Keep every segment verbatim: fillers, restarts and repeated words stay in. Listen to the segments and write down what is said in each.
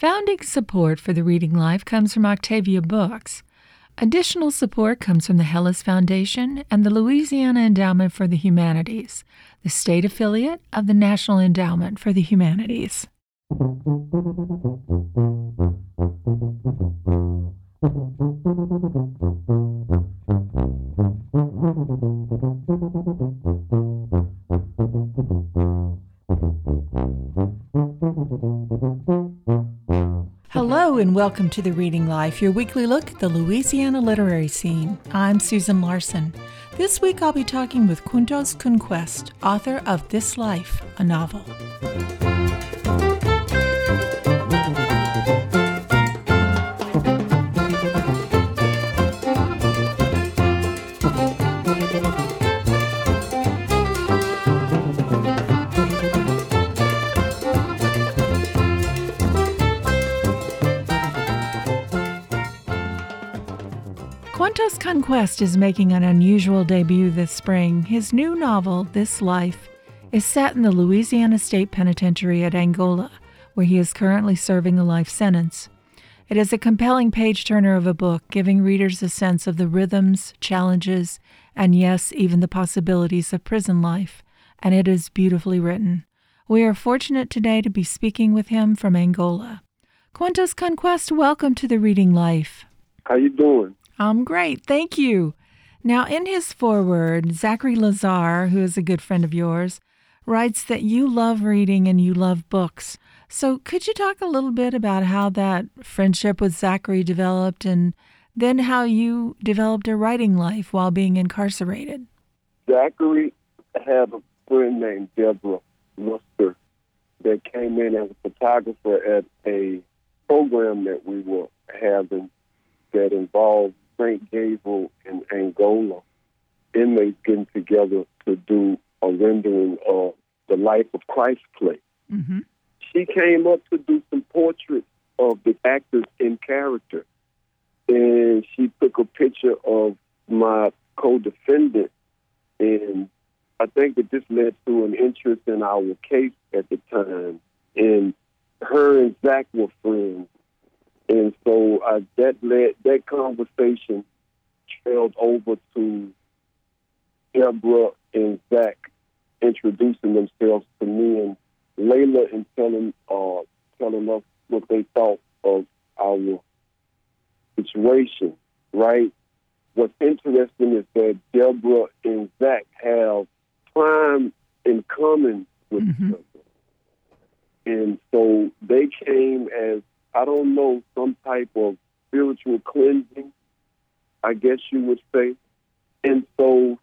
Founding support for the Reading Life comes from Octavia Books. Additional support comes from the Hellis Foundation and the Louisiana Endowment for the Humanities, the state affiliate of the National Endowment for the Humanities. Hello and welcome to The Reading Life, your weekly look at the Louisiana literary scene. I'm Susan Larson. This week I'll be talking with Quintos Conquest, author of This Life, a novel. Quintos Conquest is making an unusual debut this spring. His new novel, This Life, is set in the Louisiana State Penitentiary at Angola, where he is currently serving a life sentence. It is a compelling page-turner of a book, giving readers a sense of the rhythms, challenges, and yes, even the possibilities of prison life, and it is beautifully written. We are fortunate today to be speaking with him from Angola. Quintos Conquest, welcome to The Reading Life. How you doing? I'm great, thank you. Now, in his foreword, Zachary Lazar, who is a good friend of yours, writes that you love reading and you love books. So could you talk a little bit about how that friendship with Zachary developed and then how you developed a writing life while being incarcerated? Zachary had a friend named Deborah Luster that came in as a photographer at a program that we were having that involved Frank Gable in Angola, inmates getting together to do a rendering of the Life of Christ play. Mm-hmm. She came up to do some portraits of the actors in character, and she took a picture of my co-defendant, and I think that this led to an interest in our case at the time, and her and Zach were friends. And so uh, that led, that conversation trailed over to Deborah and Zach introducing themselves to me, and Layla and telling uh, telling us what they thought of our situation. Right. What's interesting is that Deborah and Zach have crime in common with mm-hmm. each other, and so they came as, I don't know, some type of spiritual cleansing, I guess you would say. And so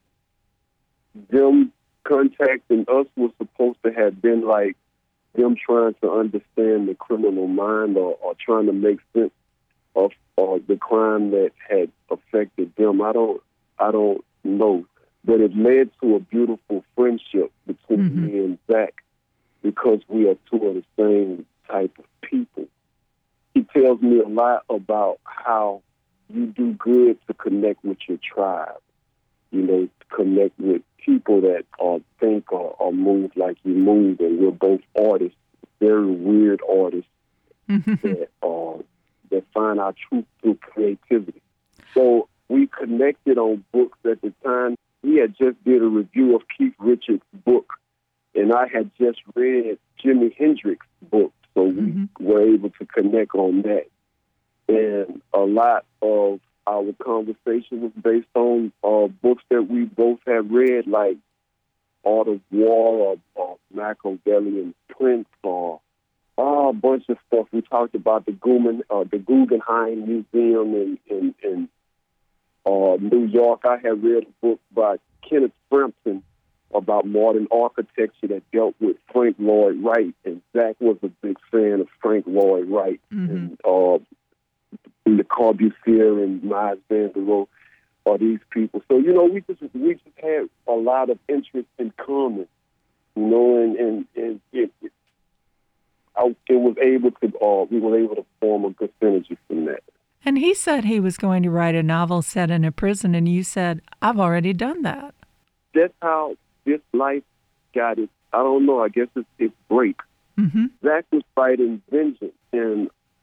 them contacting us was supposed to have been like them trying to understand the criminal mind or, or trying to make sense of uh, the crime that had affected them. I don't, I don't know. But it led to a beautiful friendship between mm-hmm. me and Zach because we are two of the same type of people. He tells me a lot about how you do good to connect with your tribe, you know, to connect with people that uh, think or, or move like you move. And we're both artists, very weird artists that, uh, that find our truth through creativity. So we connected on books at the time. He had just did a review of Keith Richards' book, and I had just read Jimi Hendrix's book. So we mm-hmm. were able to connect on that. And a lot of our conversation was based on uh, books that we both have read, like Art of War or, or Machiavellian Prince or uh, a bunch of stuff. We talked about the, Gumen, uh, the Guggenheim Museum in, in, in uh, New York. I had read a book by Kenneth Frampton about modern architecture that dealt with Frank Lloyd Wright, and Zach was a big fan of Frank Lloyd Wright, mm-hmm. and uh, Le Corbusier and Mies van der Rohe are these people. So you know, we just we just had a lot of interest in common, you know, and and, and it, it, I, it was able to uh, we were able to form a good synergy from that. And he said he was going to write a novel set in a prison, and you said, "I've already done that." That's how This Life got it. I don't know. I guess it's, it's break. Mm-hmm. Zach was fighting vengeance, and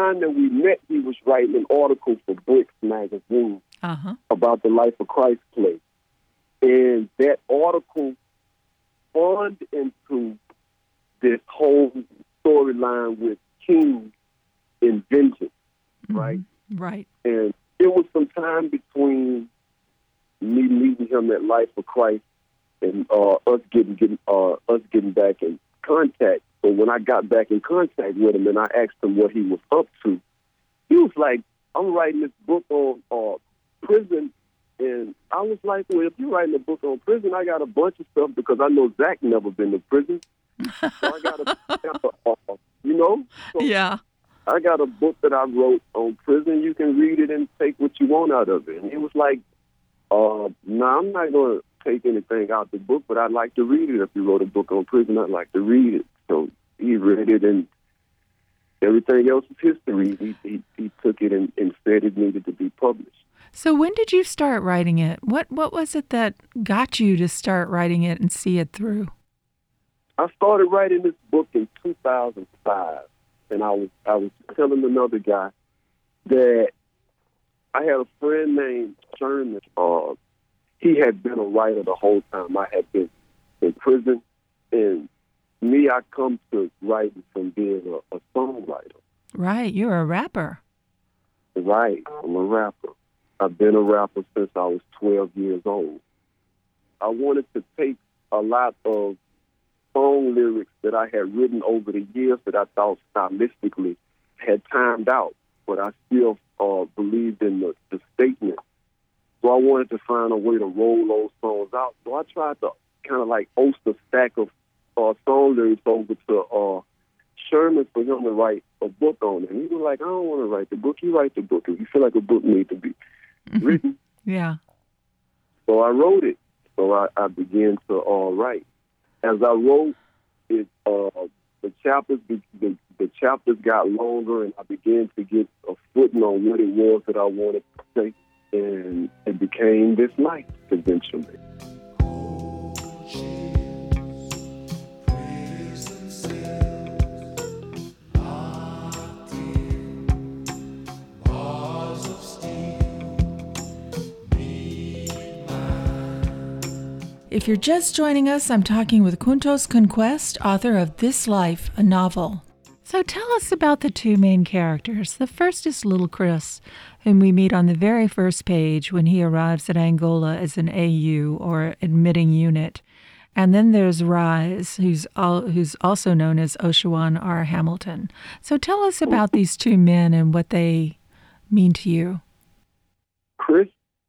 time that we met, he was writing an article for Bricks magazine uh-huh. about the Life of Christ play. And that article spawned into this whole storyline with King and Vengeance, mm-hmm. right? Right. And it was some time between me meeting him at Life of Christ and uh, us getting, getting uh, us getting back in contact. So when I got back in contact with him and I asked him what he was up to, he was like, I'm writing this book on uh, prison. And I was like, well, if you're writing a book on prison, I got a bunch of stuff because I know Zach never been to prison. So I got a, got a uh, you know? So yeah. I got a book that I wrote on prison. You can read it and take what you want out of it. And he was like, uh, no, nah, I'm not going to take anything out of the book, but I'd like to read it. If you wrote a book on prison, I'd like to read it. So he read it, and everything else is history. He, he, he took it and, and said it needed to be published. So when did you start writing it? What what was it that got you to start writing it and see it through? I started writing this book in two thousand five, and I was I was telling another guy that I had a friend named Sherman. Uh, he had been a writer the whole time. I had been in prison, and me, I come to writing from being a, a songwriter. Right, you're a rapper. Right, I'm a rapper. I've been a rapper since I was twelve years old. I wanted to take a lot of song lyrics that I had written over the years that I thought stylistically had timed out, but I still uh, believed in the, the statement. So I wanted to find a way to roll those songs out. So I tried to kind of like host a stack of uh, song lyrics over to uh, Sherman for him to write a book on it. And he was like, I don't want to write the book. You write the book. If you feel like a book needs to be written. Yeah. So I wrote it. So I, I began to uh, write. As I wrote it, uh, the chapters the, the, the chapters got longer, and I began to get a footing on what it was that I wanted to say, and it became this life eventually. If you're just joining us, I'm talking with Kuntos Conquest, author of This Life, a novel. So tell us about the two main characters. The first is Little Chris, whom we meet on the very first page when he arrives at Angola as an A U, or admitting unit. And then there's Rise, who's al- who's also known as Oshawan R. Hamilton. So tell us about these two men and what they mean to you. Chris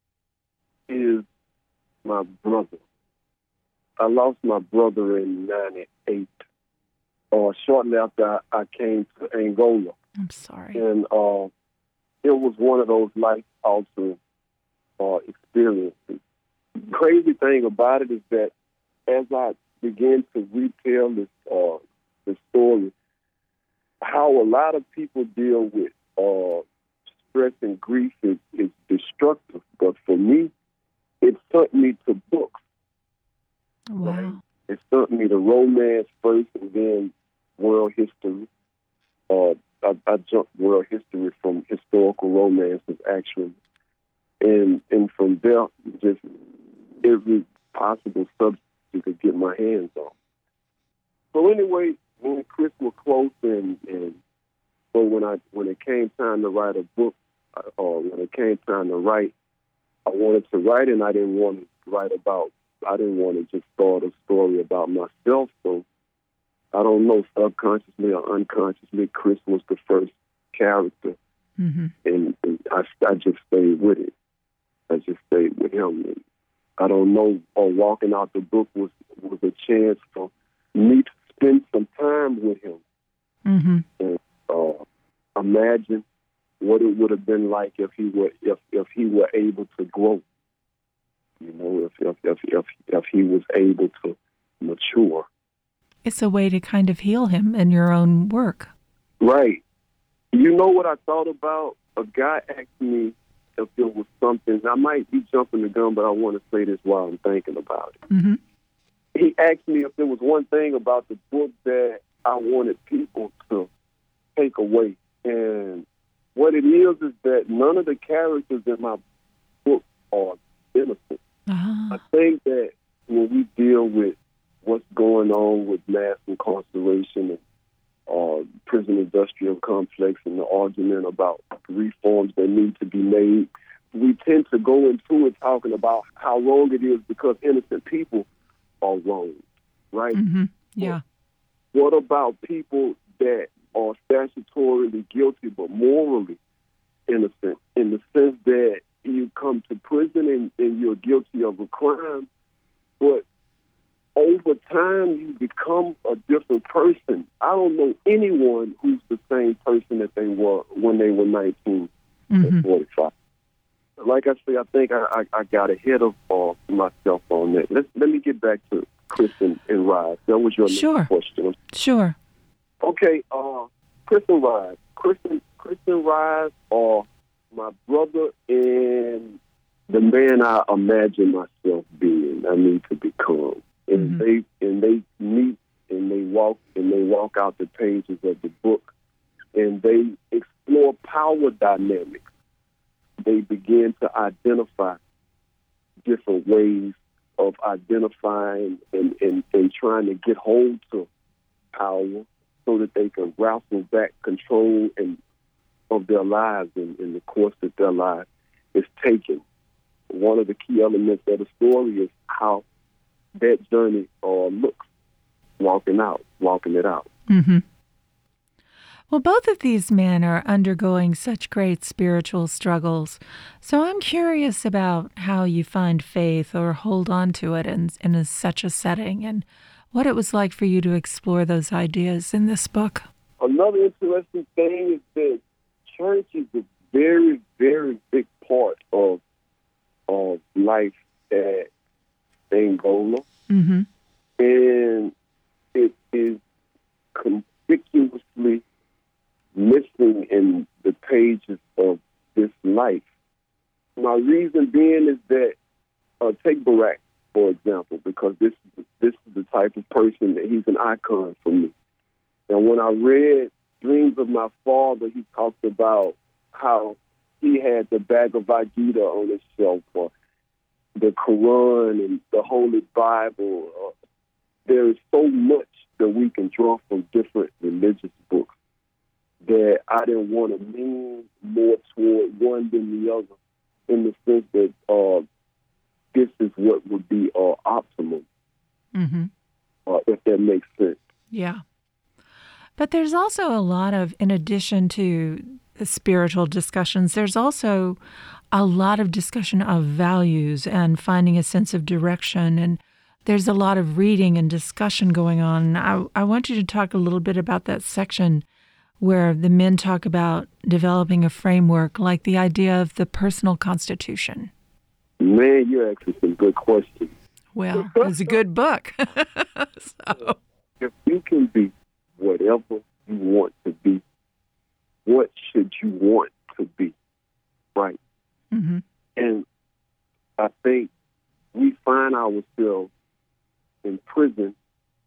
is my brother. I lost my brother in ninety-eight, uh, shortly after I, I came to Angola. I'm sorry. And uh, it was one of those life-altering uh, experiences. The crazy thing about it is that as I began to retell this, uh, this story, how a lot of people deal with uh, stress and grief is, is destructive. But for me, it took me to books. Wow. Right? It took me to romance first and then world history. Uh, I, I jumped world history from historical romances, actually. And and from there, just every possible subject you could get my hands on. So anyway, when Chris was close and, and so when I when it came time to write a book, or when it came time to write, I wanted to write and I didn't want to write about I didn't want to just start a story about myself, so I don't know, subconsciously or unconsciously, Chris was the first character, mm-hmm. and, and I, I just stayed with it. I just stayed with him. And I don't know, or walking out the book was, was a chance for me to spend some time with him. Mm-hmm. And uh, imagine what it would have been like if he were if, if he were able to grow. You know, if, if if if if he was able to mature. It's a way to kind of heal him in your own work. Right. You know what I thought about? A guy asked me if there was something. I might be jumping the gun, but I want to say this while I'm thinking about it. Mm-hmm. He asked me if there was one thing about the book that I wanted people to take away And what it is is that none of the characters in my book are innocent. Uh-huh. I think that when we deal with what's going on with mass incarceration and uh, prison industrial complex and the argument about reforms that need to be made, we tend to go into it talking about how wrong it is because innocent people are wrong, right? Mm-hmm. Yeah. What about people that are statutorily guilty but morally innocent, in the sense that you come to prison and, and you're guilty of a crime, but over time you become a different person? I don't know anyone who's the same person that they were when they were nineteen Mm-hmm. and forty-five. Like I say, I think I, I, I got ahead of uh, myself on that. Let's, let me get back to Kristen and Rise. That was your Sure. next question. Sure. Okay, uh, Kristen Rise. Kristen, Kristen Rise are my brother and the man I imagine myself being. I need to become. And Mm-hmm. they and they meet and they walk and they walk out the pages of the book and they explore power dynamics. They begin to identify different ways of identifying and, and, and trying to get hold to power so that they can wrestle back control and of their lives and in the course that their life is taken. One of the key elements of the story is how that journey uh, looks, walking out, walking it out. Mm-hmm. Well, both of these men are undergoing such great spiritual struggles. So I'm curious about how you find faith or hold on to it in, in a, such a setting, and what it was like for you to explore those ideas in this book. Another interesting thing is that church is a very, very big part of, of life at Angola. Mm-hmm. And it is conspicuously missing in the pages of this life. My reason being is that, uh, take Barack, for example, because this, this is the type of person that he's an icon for me. And when I read Dreams of My Father, he talked about how he had the Bhagavad Gita on his shelf, or the Quran and the Holy Bible. Uh, there is so much that we can draw from different religious books that I didn't want to lean more toward one than the other, in the sense that uh, this is what would be uh, optimal, Mm-hmm. uh, if that makes sense. Yeah. But there's also a lot of, in addition to the spiritual discussions, there's also a lot of discussion of values and finding a sense of direction. And there's a lot of reading and discussion going on. I, I want you to talk a little bit about that section where the men talk about developing a framework, like the idea of the personal constitution. Man, you're asking some good questions. Well, it's a good book. So. If you can be whatever you want to be, what should you want to be, right? Mm-hmm. And I think we find ourselves in prison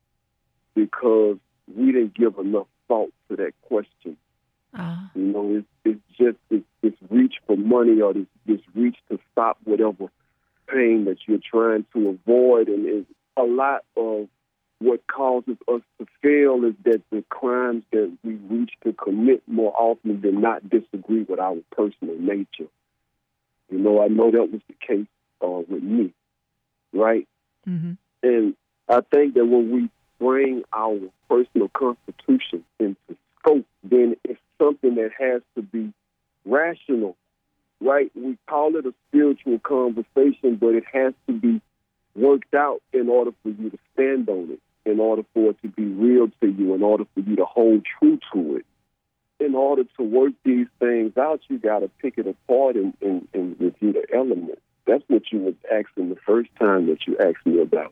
because we didn't give enough thought to that question. Uh, You know, it's, it's just it's, it's reach for money, or this, this reach to stop whatever pain that you're trying to avoid. And it's a lot of what causes us to fail is that the crimes that we reach to commit more often than not disagree with our personal nature. You know, I know that was the case uh, with me, right? mm-hmm. And I think that when we bring our personal constitution into scope, then it's something that has to be rational, right? We call it a spiritual conversation, but it has to be worked out in order for you to stand on it, in order for it to be real to you, in order for you to hold true to it. In order to work these things out, you got to pick it apart and, and, and review the elements. That's what you was asking the first time that you asked me about.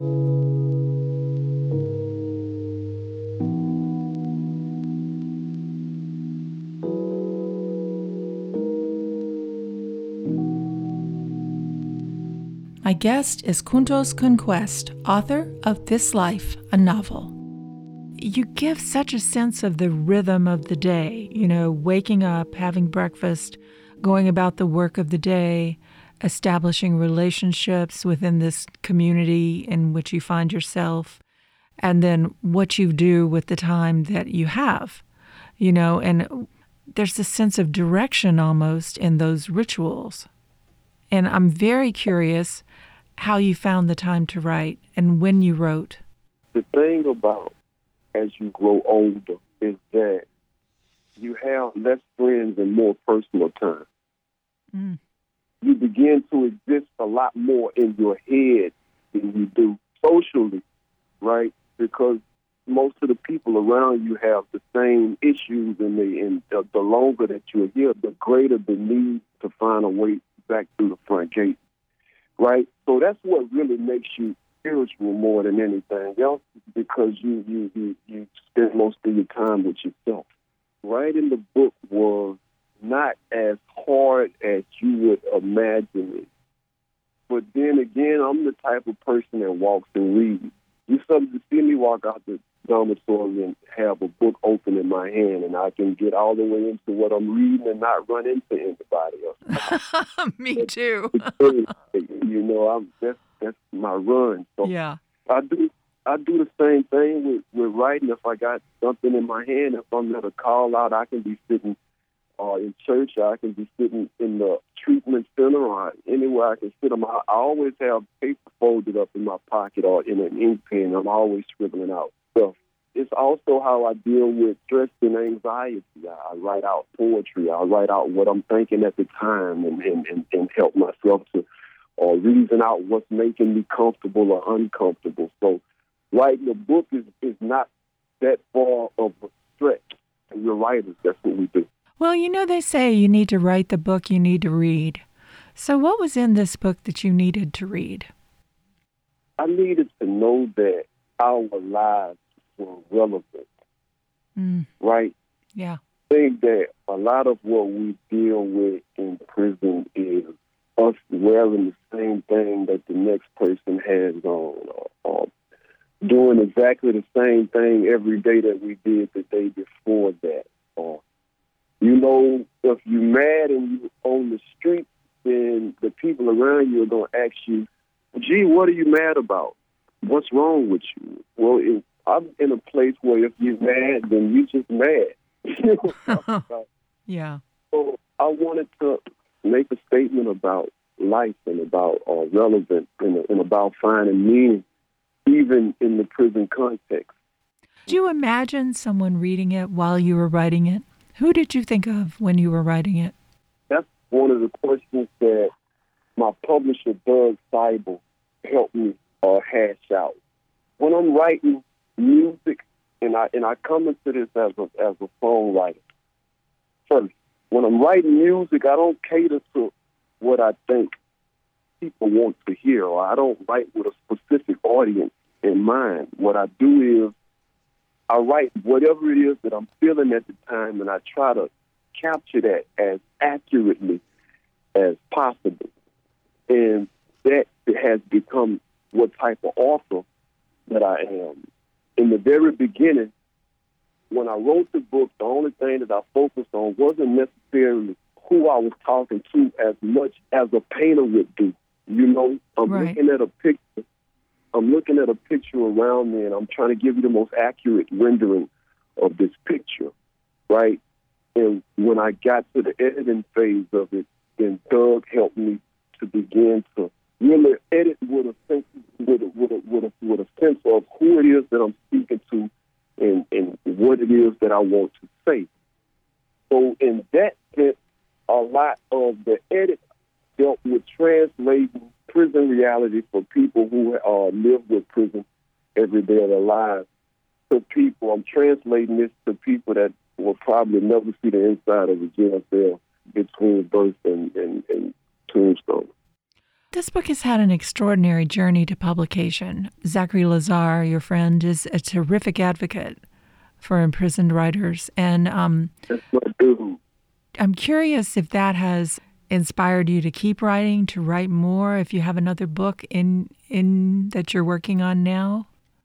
My guest is Kuntos Conquest, author of This Life, a novel. you give such a sense of the rhythm of the day, you know, waking up, having breakfast, going about the work of the day, establishing relationships within this community in which you find yourself, and then what you do with the time that you have, you know, and there's this sense of direction almost in those rituals. And I'm very curious how you found the time to write and when you wrote. The thing about as you grow older is that you have less friends and more personal time. Mm. You begin to exist a lot more in your head than you do socially, right? Because most of the people around you have the same issues, and, they, and the, the longer that you're here, the greater the need to find a way back through the front gate, right? So that's what really makes you spiritual more than anything else, because you, you, you, you spend most of your time with yourself. Writing the book was not as hard as you would imagine it. But then again, I'm the type of person that walks and reads. You suddenly see me walk out the dormitory and have a book open in my hand, and I can get all the way into what I'm reading and not run into anybody else. Me too. You know, I'm that's that's my run. So yeah, I do I do the same thing with, with writing. If I got something in my hand, if I'm at a call out, I can be sitting uh, in church, or I can be sitting in the treatment center, or anywhere I can sit. I, I always have paper folded up in my pocket or in an ink pen. I'm always scribbling out stuff. It's also how I deal with stress and anxiety. I write out poetry. I write out what I'm thinking at the time and, and, and, and help myself to or reason out what's making me comfortable or uncomfortable. So writing a book is, is not that far of a stretch. And we're writers. That's what we do. Well, you know, they say you need to write the book you need to read. So what was in this book that you needed to read? I needed to know that our lives were relevant, mm. right? Yeah. I think that a lot of what we deal with in prison is us wearing the same thing that the next person has on, or, or doing exactly the same thing every day that we did the day before that. Or, you know, if you're mad and you're on the street, then the people around you are going to ask you, gee, what are you mad about? What's wrong with you? Well, it, I'm in a place where if you're mad, then you're just mad. Yeah. So I wanted to make a statement about life and about uh, relevance and, and about finding meaning, even in the prison context. Did you imagine someone reading it while you were writing it? Who did you think of when you were writing it? That's one of the questions that my publisher, Doug Seibel, helped me uh, hash out. When I'm writing music, and I and I come into this as a as a songwriter first. When I'm writing music, I don't cater to what I think people want to hear, or I don't write with a specific audience in mind. What I do is I write whatever it is that I'm feeling at the time, and I try to capture that as accurately as possible. And that has become what type of author that I am. In the very beginning, when I wrote the book, the only thing that I focused on wasn't necessarily who I was talking to as much as a painter would do. You know, I'm right. looking at a picture. I'm looking at a picture around me, and I'm trying to give you the most accurate rendering of this picture, right? And when I got to the editing phase of it, then Doug helped me to begin to really edit with a sense, with a, with a, with a, with a sense of who it is that I'm speaking to and, and what it is that I want to say. So in that sense, a lot of the edit dealt with translating prison reality for people who uh, live with prison every day of their lives to people. I'm translating this to people that will probably never see the inside of a jail cell between birth and, and, and tombstone. This book has had an extraordinary journey to publication. Zachary Lazar, your friend, is a terrific advocate for imprisoned writers. And um, That's my dude. I'm curious if that has inspired you to keep writing, to write more, if you have another book in in that you're working on now?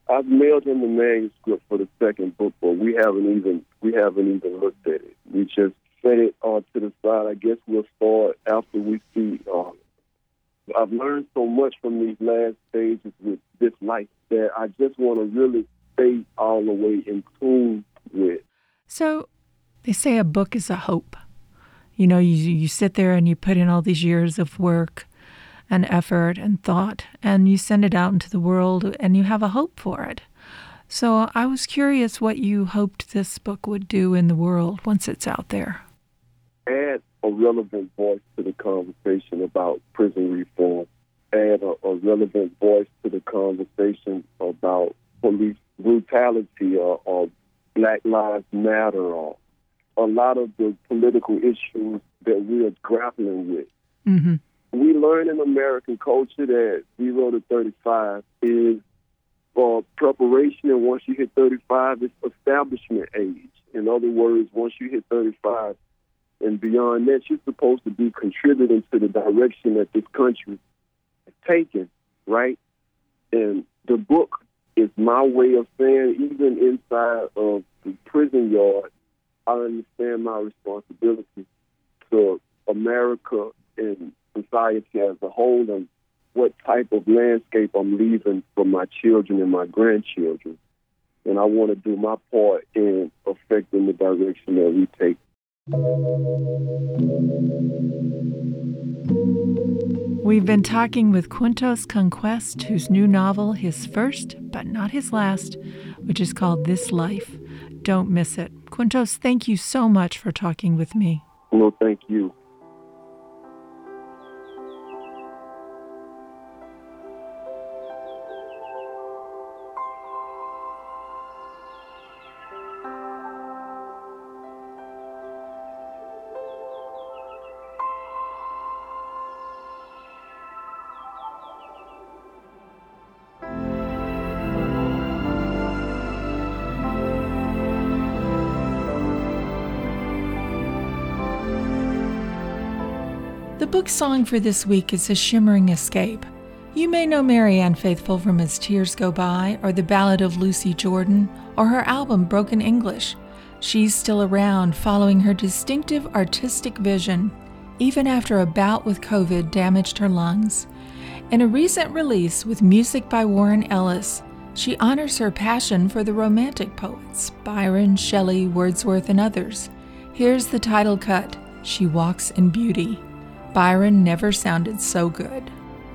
I've mailed him the manuscript for the second book, but we haven't even we haven't even looked at it. We just set it uh, to the side. I guess we'll start after we see. Uh, I've learned so much from these last stages with this life that I just want to really stay all the way in tune with. So they say a book is a hope. You know, you you sit there and you put in all these years of work and effort and thought, and you send it out into the world, and you have a hope for it. So I was curious what you hoped this book would do in the world once it's out there. Add a relevant voice to the conversation about prison reform. Add a, a relevant voice to the conversation about police brutality or, or Black Lives Matter or a lot of the political issues that we're grappling with. Mm-hmm. We learn in American culture that zero to thirty-five is for preparation, and once you hit thirty-five, it's establishment age. In other words, once you hit thirty-five and beyond that, you're supposed to be contributing to the direction that this country is taking, right? And the book is my way of saying, even inside of the prison yard, I understand my responsibility to America and society as a whole, and what type of landscape I'm leaving for my children and my grandchildren. And I want to do my part in affecting the direction that we take. We've been talking with Quintos Conquest, whose new novel, his first but not his last, which is called This Life. Don't miss it. Quintos, thank you so much for talking with me. Well, thank you. The book song for this week is A Shimmering Escape. You may know Marianne Faithfull from As Tears Go By, or The Ballad of Lucy Jordan, or her album Broken English. She's still around, following her distinctive artistic vision, even after a bout with COVID damaged her lungs. In a recent release with music by Warren Ellis, she honors her passion for the Romantic poets, Byron, Shelley, Wordsworth, and others. Here's the title cut, She Walks in Beauty. Byron never sounded so good.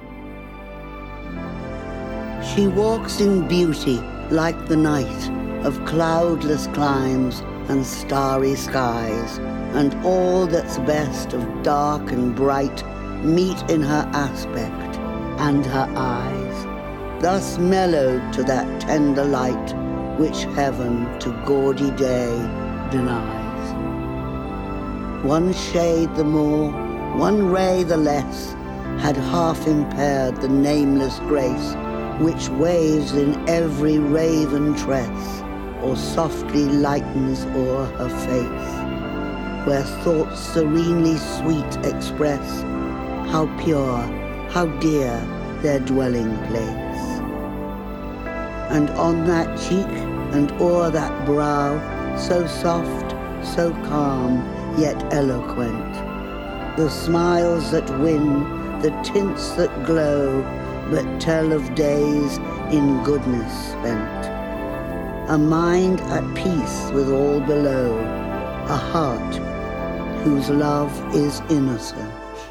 She walks in beauty like the night of cloudless climes and starry skies, and all that's best of dark and bright meet in her aspect and her eyes, thus mellowed to that tender light which heaven to gaudy day denies. One shade the more, one ray the less, had half impaired the nameless grace which waves in every raven tress, or softly lightens o'er her face, where thoughts serenely sweet express how pure, how dear their dwelling place. And on that cheek and o'er that brow, so soft, so calm, yet eloquent, the smiles that win, the tints that glow, but tell of days in goodness spent. A mind at peace with all below, a heart whose love is innocent.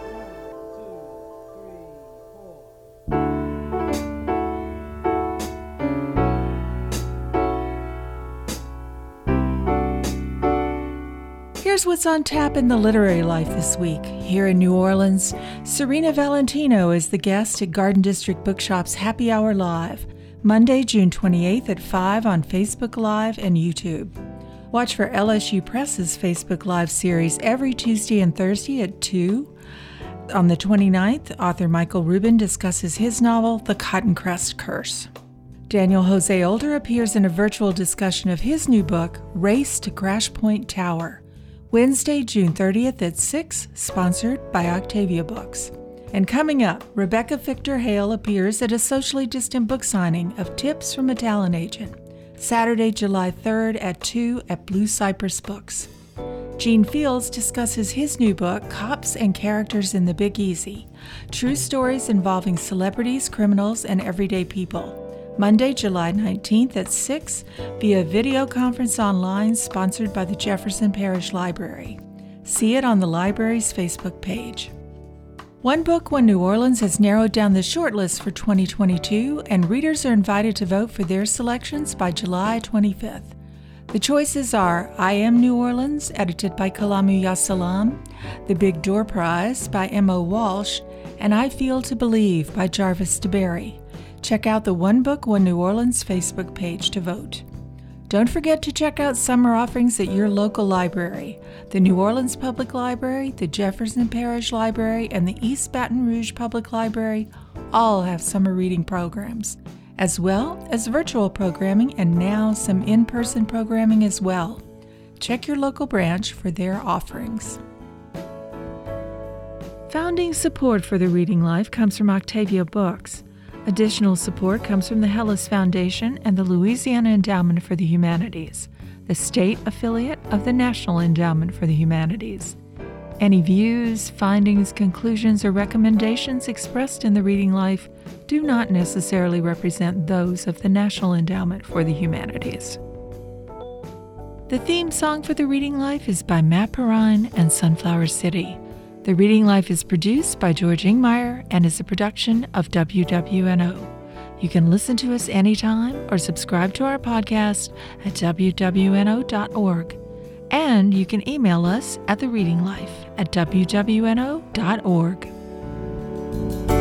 Here's what's on tap in the literary life this week. Here in New Orleans, Serena Valentino is the guest at Garden District Bookshop's Happy Hour Live, Monday, June twenty-eighth at five on Facebook Live and YouTube. Watch for L S U Press's Facebook Live series every Tuesday and Thursday at two. On the twenty-ninth, author Michael Rubin discusses his novel, The Cotton Crest Curse. Daniel Jose Older appears in a virtual discussion of his new book, Race to Crash Point Tower, Wednesday, June thirtieth at six, sponsored by Octavia Books. And coming up, Rebecca Victor Hale appears at a socially distant book signing of Tips from a Talent Agent, Saturday, July third at two at Blue Cypress Books. Gene Fields discusses his new book, Cops and Characters in the Big Easy, True Stories Involving Celebrities, Criminals, and Everyday People, Monday, July nineteenth at six via video conference online sponsored by the Jefferson Parish Library. See it on the library's Facebook page. One Book, One New Orleans has narrowed down the shortlist for twenty twenty-two, and readers are invited to vote for their selections by July twenty-fifth. The choices are I Am New Orleans, edited by Kalamu Yasalam, The Big Door Prize by M O Walsh, and I Feel to Believe by Jarvis DeBerry. Check out the One Book, One New Orleans Facebook page to vote. Don't forget to check out summer offerings at your local library. The New Orleans Public Library, the Jefferson Parish Library, and the East Baton Rouge Public Library all have summer reading programs, as well as virtual programming and now some in-person programming as well. Check your local branch for their offerings. Founding support for the Reading Life comes from Octavia Books. Additional support comes from the Hellis Foundation and the Louisiana Endowment for the Humanities, the state affiliate of the National Endowment for the Humanities. Any views, findings, conclusions, or recommendations expressed in the Reading Life do not necessarily represent those of the National Endowment for the Humanities. The theme song for the Reading Life is by Matt Perrine and Sunflower City. The Reading Life is produced by George Ingmeyer and is a production of W W N O. You can listen to us anytime or subscribe to our podcast at W W N O dot org. And you can email us at the reading life at W W N O dot org.